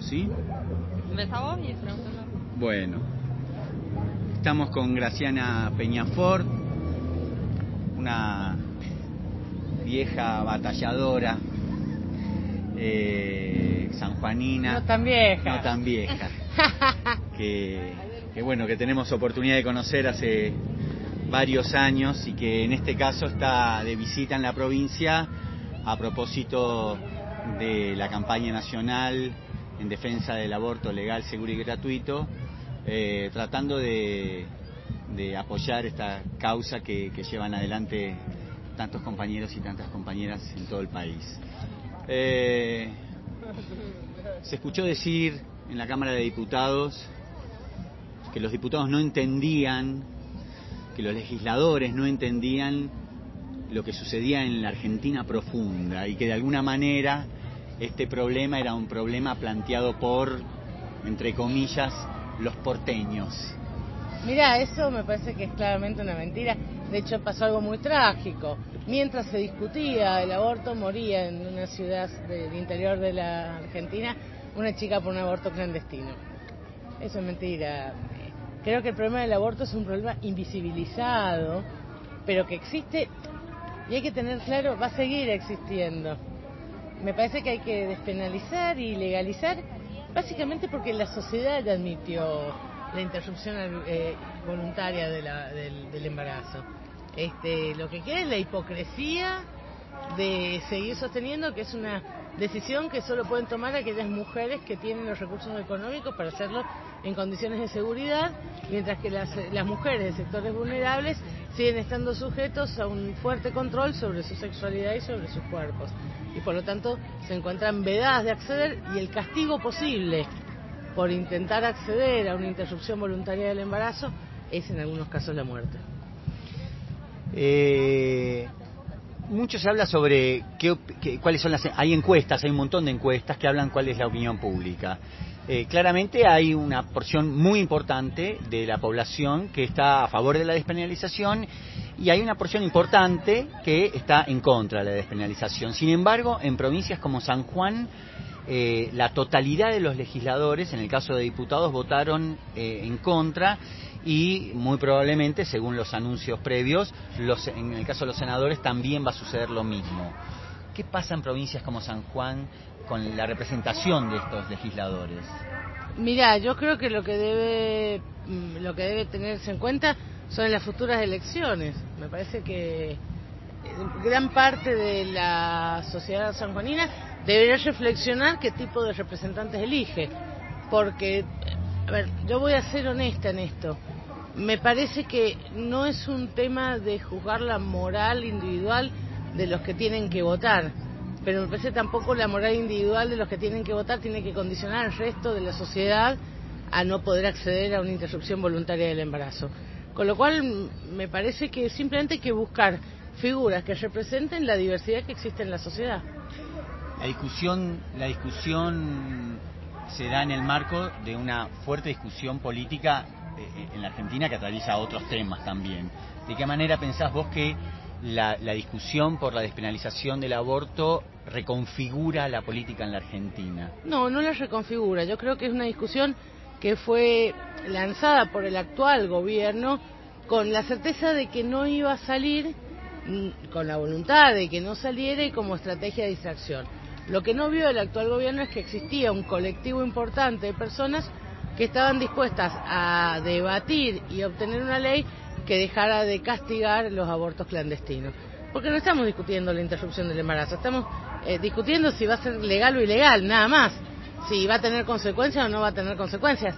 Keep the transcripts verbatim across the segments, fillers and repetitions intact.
¿sí? ¿Ves a vos y pregúntalo? Bueno, estamos con Graciana Peñafort, una vieja batalladora eh, sanjuanina. No tan vieja. No tan vieja. que, que bueno, que tenemos oportunidad de conocer hace varios años y que en este caso está de visita en la provincia a propósito de la campaña nacional en defensa del aborto legal, seguro y gratuito, eh, tratando de, de apoyar esta causa que, que llevan adelante tantos compañeros y tantas compañeras en todo el país. Eh, se escuchó decir en la Cámara de Diputados que los diputados no entendían, que los legisladores no entendían lo que sucedía en la Argentina profunda y que de alguna manera este problema era un problema planteado por, entre comillas, los porteños. Mirá, eso me parece que es claramente una mentira. De hecho, pasó algo muy trágico. Mientras se discutía el aborto, moría en una ciudad del interior de la Argentina una chica por un aborto clandestino. Eso es mentira. Creo que el problema del aborto es un problema invisibilizado, pero que existe y hay que tener claro, va a seguir existiendo. Me parece que hay que despenalizar y legalizar, básicamente porque la sociedad ya admitió la interrupción eh, voluntaria de la, del, del embarazo. Este, lo que queda es la hipocresía de seguir sosteniendo que es una decisión que solo pueden tomar aquellas mujeres que tienen los recursos económicos para hacerlo en condiciones de seguridad, mientras que las, las mujeres de sectores vulnerables siguen estando sujetos a un fuerte control sobre su sexualidad y sobre sus cuerpos. Y por lo tanto se encuentran vedadas de acceder y el castigo posible por intentar acceder a una interrupción voluntaria del embarazo es en algunos casos la muerte. Eh, mucho se habla sobre qué, qué, cuáles son las... Hay encuestas, hay un montón de encuestas que hablan cuál es la opinión pública. Eh, claramente hay una porción muy importante de la población que está a favor de la despenalización y hay una porción importante que está en contra de la despenalización. Sin embargo, en provincias como San Juan, eh, la totalidad de los legisladores, en el caso de diputados, votaron eh, en contra y muy probablemente, según los anuncios previos, los, en el caso de los senadores también va a suceder lo mismo. ¿Qué pasa en provincias como San Juan con la representación de estos legisladores? Mirá, yo creo que lo que debe lo que debe tenerse en cuenta son las futuras elecciones. Me parece que gran parte de la sociedad sanjuanina debería reflexionar qué tipo de representantes elige, porque, a ver, yo voy a ser honesta en esto. Me parece que no es un tema de juzgar la moral individual de los que tienen que votar, pero me parece tampoco la moral individual de los que tienen que votar tiene que condicionar al resto de la sociedad a no poder acceder a una interrupción voluntaria del embarazo. Con lo cual, me parece que simplemente hay que buscar figuras que representen la diversidad que existe en la sociedad. La discusión, la discusión se da en el marco de una fuerte discusión política en la Argentina que atraviesa otros temas también. ¿De qué manera pensás vos que la, la discusión por la despenalización del aborto reconfigura la política en la Argentina? No, no la reconfigura. Yo creo que es una discusión que fue lanzada por el actual gobierno con la certeza de que no iba a salir, con la voluntad de que no saliera y como estrategia de distracción. Lo que no vio el actual gobierno es que existía un colectivo importante de personas que estaban dispuestas a debatir y obtener una ley que dejara de castigar los abortos clandestinos. Porque no estamos discutiendo la interrupción del embarazo, estamos eh, discutiendo si va a ser legal o ilegal, nada más. Si va a tener consecuencias o no va a tener consecuencias.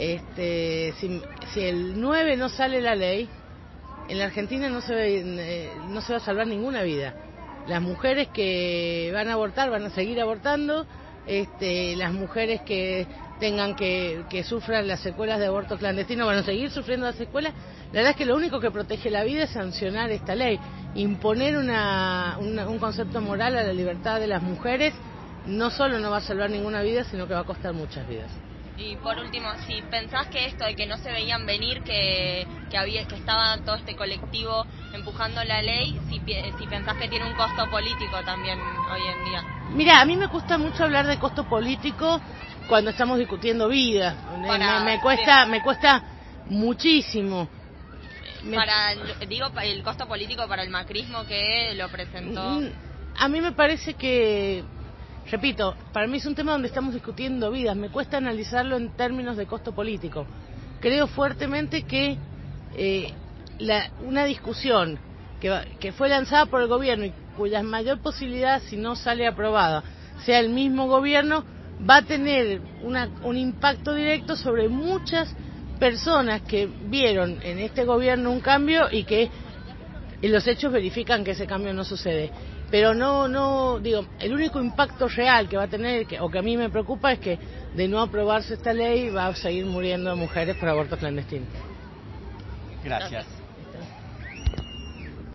Este, si, si el nueve no sale la ley, en la Argentina no se, eh, no se va a salvar ninguna vida. Las mujeres que van a abortar van a seguir abortando, este, las mujeres que tengan que, que sufran las secuelas de aborto clandestino van a seguir sufriendo las secuelas. La verdad es que lo único que protege la vida es sancionar esta ley. Imponer una, una, un concepto moral a la libertad de las mujeres no solo no va a salvar ninguna vida, sino que va a costar muchas vidas. Y por último, si pensás que esto de que no se veían venir, que que había que estaba todo este colectivo empujando la ley, si, si pensás que tiene un costo político también hoy en día. Mira, a mí me gusta mucho hablar de costo político cuando estamos discutiendo vidas. Para, me, me cuesta, me cuesta muchísimo. Me... Para, digo, el costo político para el macrismo que lo presentó. A mí me parece que, repito, para mí es un tema donde estamos discutiendo vidas. Me cuesta analizarlo en términos de costo político. Creo fuertemente que eh, la, una discusión que, que fue lanzada por el gobierno y cuya mayor posibilidad, si no sale aprobada, sea el mismo gobierno, va a tener una, un impacto directo sobre muchas personas que vieron en este gobierno un cambio y que y los hechos verifican que ese cambio no sucede. Pero no, no, digo, el único impacto real que va a tener, que, o que a mí me preocupa, es que de no aprobarse esta ley va a seguir muriendo mujeres por abortos clandestinos. Gracias.